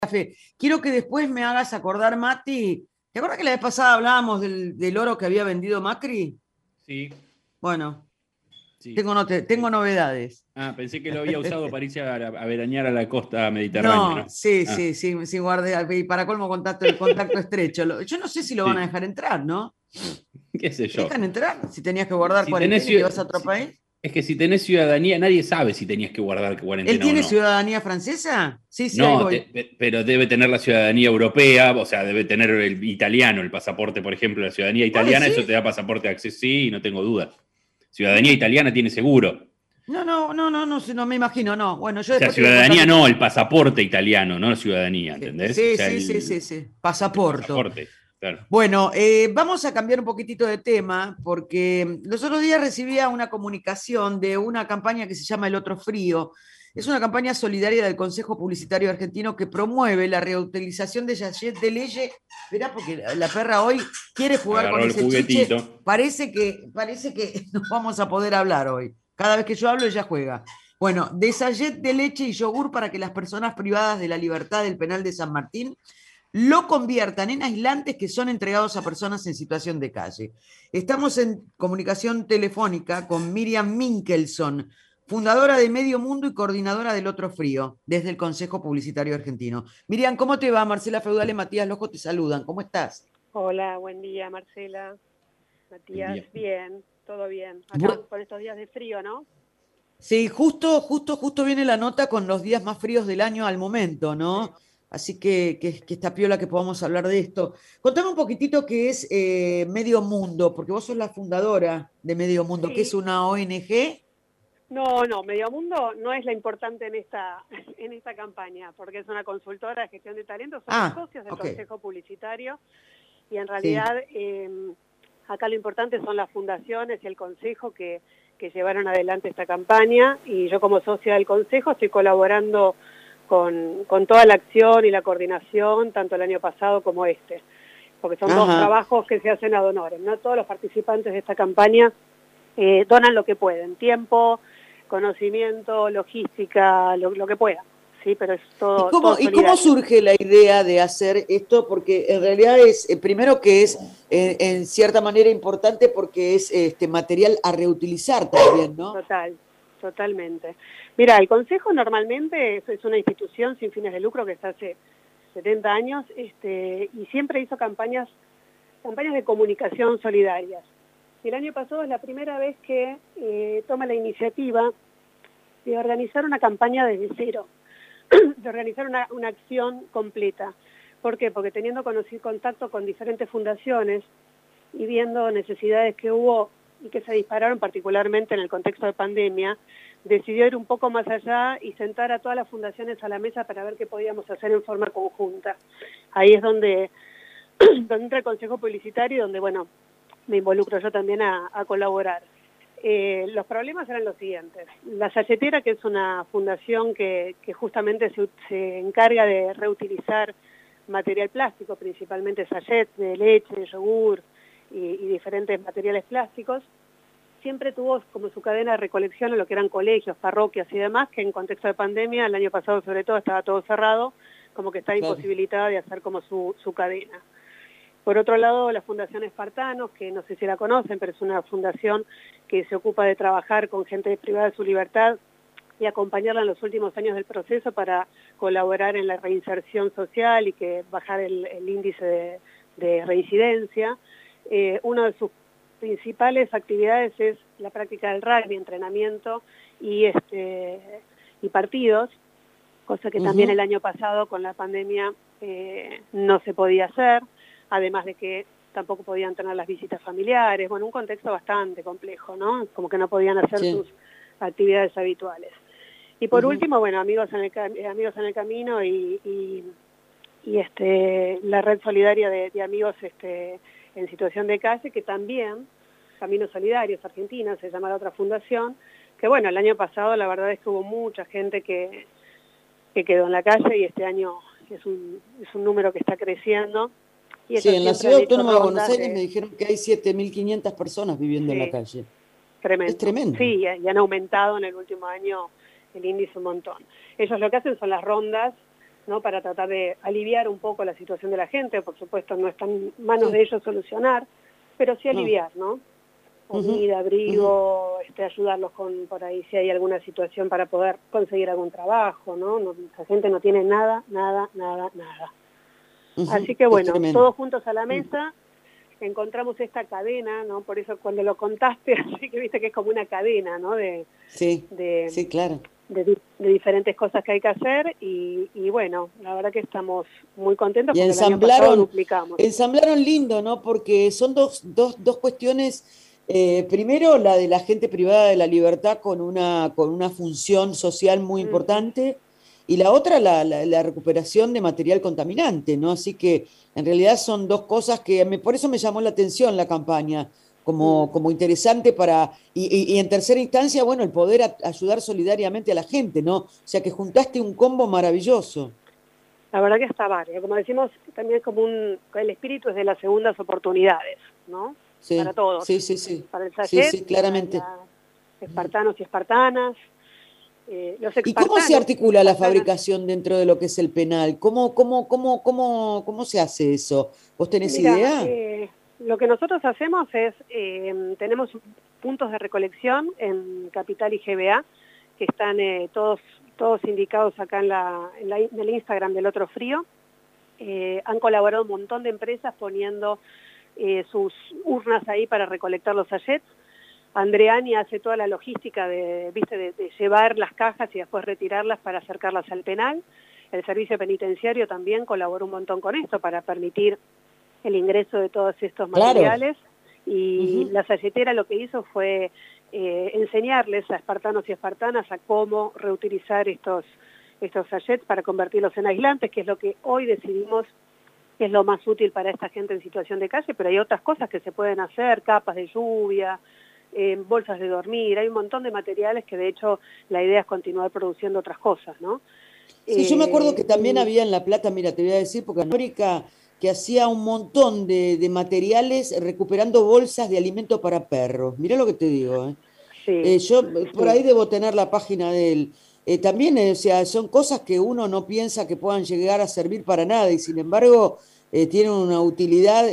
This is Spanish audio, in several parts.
Café. Quiero que después me hagas acordar, Mati. ¿Te acuerdas que la vez pasada hablábamos del oro que había vendido Macri? Sí, Bueno, sí. tengo novedades. Pensé que lo había usado para irse a veranear a la costa mediterránea, No, ¿no? sí, Ah, sí, sí, sí, guardé. Y para colmo, contacto estrecho. Yo no sé si lo van a sí, dejar entrar, ¿no? qué sé ¿Te yo. dejan entrar si tenías que guardar Si tenés, cuarentena y te vas a otro si- país? es que si tenés ciudadanía, nadie sabe si tenías que guardar ¿Él cuarentena o tiene no. ciudadanía francesa? Sí, sí, ahí No, voy. pero debe tener la ciudadanía europea, o sea, debe tener el italiano, el pasaporte, por ejemplo, la ciudadanía ¿Vos italiana, eso te decís? da pasaporte de acceso, sí, no tengo duda. Ciudadanía Mira, italiana tiene seguro. no, no, no, no, no, no me imagino, no. Bueno, yo O sea, después te voy a contar ciudadanía mi. no, el pasaporte italiano, no la ciudadanía, Sí, ¿entendés? O sí, sea, sí, sí, sí, sí. el Pasaporto. pasaporte, claro. Bueno, vamos a cambiar un poquitito de tema porque los otros días recibía una comunicación de una campaña que se llama El Otro Frío. Es una campaña solidaria del Consejo Publicitario Argentino que promueve la reutilización de sachet de leche. Verá, porque la perra hoy quiere jugar con Agarró el ese chiche. juguetito. Parece que no vamos a poder hablar hoy. Cada vez que yo hablo, ella juega. Bueno, de sachet de leche y yogur para que las personas privadas de la libertad del penal de San Martín lo conviertan en aislantes que son entregados a personas en situación de calle. Estamos en comunicación telefónica con Miriam Minkelson, fundadora de Medio Mundo y coordinadora del Otro Frío, desde el Consejo Publicitario Argentino. Miriam, ¿cómo te va? Marcela Feudal y Matías Lojo te saludan. ¿Cómo estás? Hola, buen día, Marcela, Buen Matías, día. bien, todo bien. Acá Bu- con estos días de frío, ¿no? Sí, justo viene la nota con los días más fríos del año al momento, ¿no? Así que está piola que podamos hablar de esto. Contame un poquitito qué es Medio Mundo, porque vos sos la fundadora de Medio Mundo, que es Sí, una ONG. no, Medio Mundo no es la importante en esta, en esta campaña, porque es una consultora de gestión de talentos, somos Ah, socios del ok, Consejo Publicitario y en sí. realidad acá lo importante son las fundaciones y el Consejo que llevaron adelante esta campaña y yo como socia del Consejo estoy colaborando con toda la acción y la coordinación, tanto el año pasado como este, porque son dos Ajá. trabajos que se hacen ad honorem, ¿no? Todos los participantes de esta campaña donan lo que pueden, tiempo, conocimiento, logística, lo que puedan, ¿sí? Pero es ¿Y todo cómo solidario. surge la idea de hacer esto? Porque en realidad es, primero que es en cierta manera importante porque es material a reutilizar también, ¿no? Totalmente. Mira, el Consejo normalmente es una institución sin fines de lucro que está hace 70 años y siempre hizo campañas de comunicación solidarias. Y el año pasado es la primera vez que toma la iniciativa de organizar una campaña desde cero, de organizar una acción completa. ¿Por qué? Porque teniendo contacto con diferentes fundaciones y viendo necesidades que hubo y que se dispararon particularmente en el contexto de pandemia, decidió ir un poco más allá y sentar a todas las fundaciones a la mesa para ver qué podíamos hacer en forma conjunta. Ahí es donde entra el Consejo Publicitario y donde, bueno, me involucro yo también a colaborar. Los problemas eran los siguientes. La Salletera, que es una fundación que justamente se encarga de reutilizar material plástico, principalmente sachets de leche, de yogur y diferentes materiales plásticos, siempre tuvo como su cadena de recolección en lo que eran colegios, parroquias y demás, que en contexto de pandemia, el año pasado sobre todo, estaba todo cerrado, como que estaba Claro. imposibilitada de hacer como su cadena. Por otro lado, la Fundación Espartanos, que no sé si la conocen, pero es una fundación que se ocupa de trabajar con gente privada de su libertad y acompañarla en los últimos años del proceso para colaborar en la reinserción social y que bajar el índice de reincidencia. Una de sus principales actividades es la práctica del rugby, entrenamiento y partidos, cosa que también Ujú. el año pasado con la pandemia no se podía hacer, además de que tampoco podían tener las visitas familiares, bueno, un contexto bastante complejo, ¿no? Como que no podían hacer sus Sí. actividades habituales. Y por Ujú. último, bueno, amigos en el camino la red solidaria de amigos en situación de calle, que también, Caminos Solidarios Argentina, se llama la otra fundación, que bueno, el año pasado la verdad es que hubo mucha gente que quedó en la calle y este año es un número que está creciendo y Sí, ellos en la siempre han ciudad hecho autónoma de Buenos rondas Aires me de, dijeron que hay 7.500 personas viviendo en la sí, calle. Es tremendo. tremendo. Sí, y han aumentado en el último año el índice un montón. Ellos lo que hacen son las rondas ¿no? Para tratar de aliviar un poco la situación de la gente. Por supuesto, no está en manos de ellos solucionar, pero sí aliviar, ¿no? Comida, abrigo, ayudarlos con por ahí si hay alguna situación para poder conseguir algún trabajo, ¿no? La gente no tiene nada. Así que bueno, todos juntos a la mesa, encontramos esta cadena, ¿no? Por eso cuando lo contaste, así que viste que es como una cadena, ¿no? Sí, claro. De diferentes cosas que hay que hacer y bueno, la verdad que estamos muy contentos porque el año pasado duplicamos. Ensamblaron lindo, ¿no? Porque son dos cuestiones. Primero, la de la gente privada de la libertad con una función social muy importante, y la otra, la recuperación de material contaminante, ¿no? Así que en realidad son dos cosas que por eso me llamó la atención la campaña, como interesante y en tercera instancia, bueno, el poder ayudar solidariamente a la gente, ¿no? O sea que juntaste un combo maravilloso. La verdad que está bárbaro. Como decimos, también es como el espíritu es de las segundas oportunidades, ¿no? Sí, para todos. Sí. Para el Sayet, sí, claramente. para espartanos y espartanas. ¿Y cómo se articula la fabricación dentro de lo que es el penal? ¿Cómo se hace eso? ¿Vos tenés idea? Lo que nosotros hacemos es, tenemos puntos de recolección en Capital y GBA, que están todos indicados acá en el Instagram del Otro Frío. Han colaborado un montón de empresas poniendo sus urnas ahí para recolectar los sachets. Andreani hace toda la logística de llevar las cajas y después retirarlas para acercarlas al penal. El servicio penitenciario también colaboró un montón con esto para permitir el ingreso de todos estos materiales. Y la sachetera lo que hizo fue enseñarles a espartanos y espartanas a cómo reutilizar estos sachets para convertirlos en aislantes, que es lo que hoy decidimos que es lo más útil para esta gente en situación de calle, pero hay otras cosas que se pueden hacer, capas de lluvia, bolsas de dormir, hay un montón de materiales que de hecho la idea es continuar produciendo otras cosas, ¿no? Sí, yo me acuerdo que también había en La Plata, mira, te voy a decir, porque en América que hacía un montón de materiales recuperando bolsas de alimento para perros. Mirá lo que te digo, ¿eh? Sí, Yo por ahí debo tener la página de él. También, o sea, son cosas que uno no piensa que puedan llegar a servir para nada y sin embargo tienen una utilidad,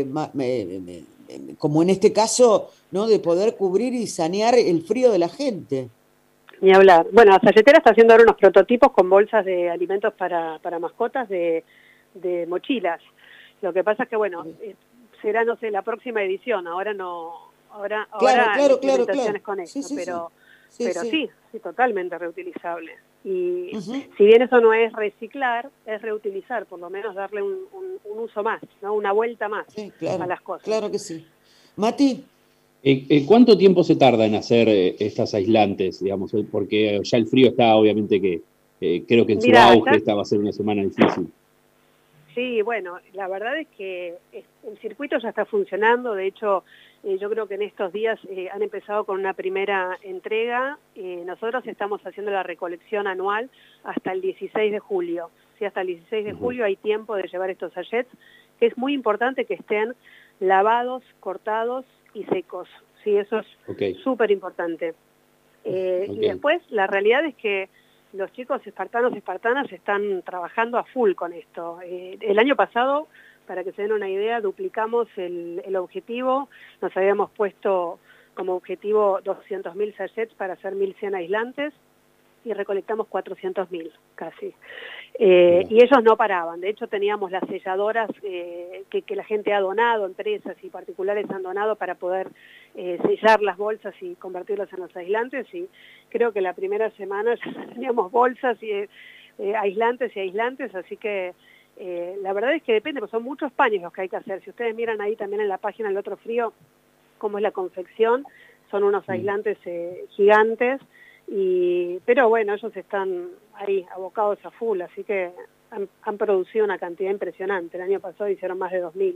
como en este caso, ¿no? De poder cubrir y sanear el frío de la gente. Ni hablar. Bueno, la Sayetera está haciendo ahora unos prototipos con bolsas de alimentos para mascotas de mochilas. Lo que pasa es que, bueno, será, no sé, la próxima edición. Ahora no, ahora Claro. es con esto, Sí. pero sí, totalmente reutilizable. Y si bien eso no es reciclar, es reutilizar, por lo menos darle un uso más, ¿no? Una vuelta más a las cosas. Claro que sí. Mati. ¿Cuánto tiempo se tarda en hacer estas aislantes, digamos? Porque ya el frío está, obviamente que creo que en su auge esta va a ser una semana difícil. Sí, bueno, la verdad es que el circuito ya está funcionando. De hecho, yo creo que en estos días han empezado con una primera entrega. Nosotros estamos haciendo la recolección anual hasta el 16 de julio. ¿Sí? Hasta el 16 de julio hay tiempo de llevar estos sachets, que es muy importante que estén lavados, cortados y secos. Sí, eso es súper importante. Y después, la realidad es que los chicos espartanos y espartanas están trabajando a full con esto. El año pasado, para que se den una idea, duplicamos el objetivo. Nos habíamos puesto como objetivo 200.000 sachets para hacer 1.100 aislantes y recolectamos 400.000 casi. Y ellos no paraban. De hecho, teníamos las selladoras que la gente ha donado, empresas y particulares han donado para poder sellar las bolsas y convertirlas en los aislantes. Y creo que la primera semana ya teníamos bolsas y aislantes, así que la verdad es que depende, porque son muchos paños los que hay que hacer. Si ustedes miran ahí también en la página del Otro Frío cómo es la confección, son unos aislantes gigantes. Pero bueno, ellos están ahí abocados a full, así que han producido una cantidad impresionante. El año pasado hicieron más de 2.000.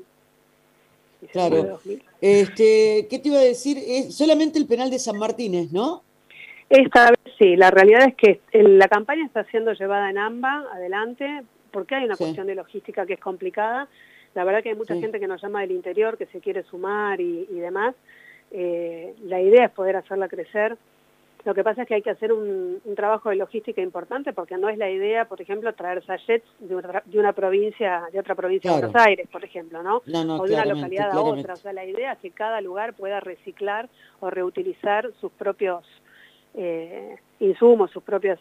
Claro. ¿Qué te iba a decir? Es solamente el penal de San Martín, ¿no? Esta vez sí, la realidad es que la campaña está siendo llevada en AMBA adelante, porque hay una cuestión de logística que es complicada. La verdad que hay mucha gente que nos llama del interior, que se quiere sumar y demás. La idea es poder hacerla crecer Lo que pasa es que hay que hacer un trabajo de logística importante porque no es la idea, por ejemplo, traer sachets de otra provincia de Claro. Buenos Aires, por ejemplo, ¿no? No, no, O de una claramente, localidad a otra. claramente. O sea, la idea es que cada lugar pueda reciclar o reutilizar sus propios insumos, sus propios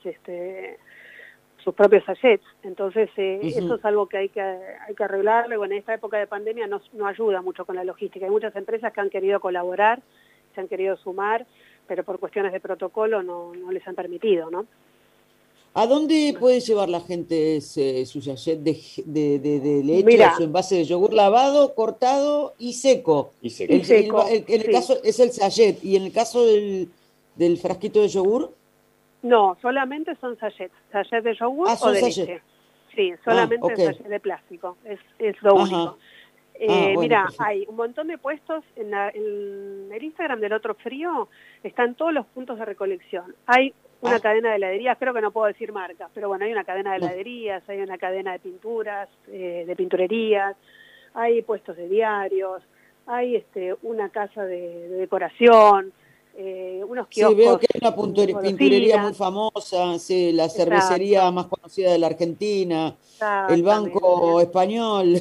sachets. Entonces, eso es algo que hay que arreglarlo. Y bueno, en esta época de pandemia no ayuda mucho con la logística. Hay muchas empresas que han querido colaborar, se han querido sumar, pero por cuestiones de protocolo no les han permitido, ¿no? ¿A dónde puede llevar la gente su sachet de leche o Mira, su envase de yogur lavado, cortado y seco? Y seco. y seco, En el sí. caso es el sachet, y en el caso del frasquito de yogur, No, solamente son sachets de yogur o son de sachets. leche. Sí, solamente Ok. sachet de plástico, es lo único. Ajá. Bueno, Mira, perfecto. hay un montón de puestos en el Instagram del Otro Frío, están todos los puntos de recolección. Hay una cadena de heladerías, creo que no puedo decir marcas, pero bueno, hay una cadena de No. heladerías, hay una cadena de pinturas, de pinturerías, hay puestos de diarios, hay una casa de decoración, unos Sí, veo kioscos que hay una de pinturería muy golosinas. famosa, sí, la cervecería Exacto, más conocida de la Argentina, el exactamente, Banco Español,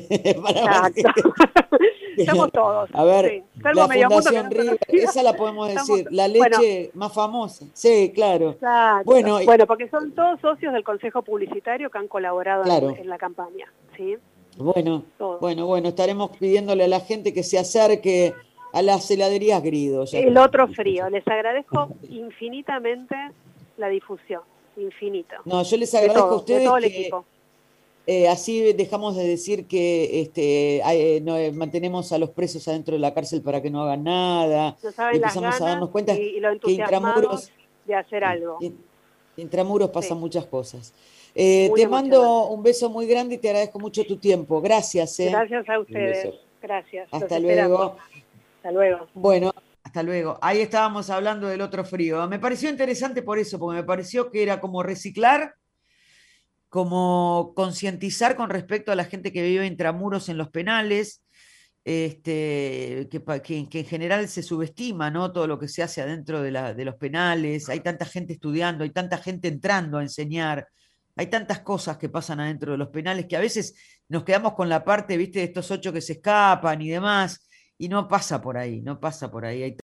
para exacto. Estamos todos, a ver, sí. Salvo la medio mundo que Fundación no es River, conocida. esa la podemos Estamos, decir, la bueno, leche más famosa, sí, claro. exacto. Bueno, Bueno, porque son todos socios del Consejo Publicitario que han colaborado claro, en la campaña, ¿sí? bueno, Todos. bueno, estaremos pidiéndole a la gente que se acerque a las heladerías Grido, ya El está. Otro Frío. Les agradezco infinitamente la difusión, infinito. No, yo les agradezco a De ustedes todo el que equipo. así dejamos de decir que mantenemos a los presos adentro de la cárcel para que no hagan nada, No y saben las empezamos a ganas darnos cuenta y lo que entusiasmados de hacer algo. intramuros Sí, pasan muchas cosas. muy Te emocionante. mando un beso muy grande y te agradezco mucho tu tiempo. Gracias, ¿eh? Gracias a Un ustedes. beso. Gracias. Los Hasta esperamos. luego. Hasta luego. Bueno, hasta luego. Ahí estábamos hablando del Otro Frío. Me pareció interesante por eso, porque me pareció que era como reciclar, como concientizar con respecto a la gente que vive intramuros en los penales, que en general se subestima, ¿no? Todo lo que se hace adentro de los penales. Hay tanta gente estudiando, hay tanta gente entrando a enseñar, hay tantas cosas que pasan adentro de los penales que a veces nos quedamos con la parte, viste, de estos 8 que se escapan y demás, y no pasa por ahí, no pasa por ahí. Hay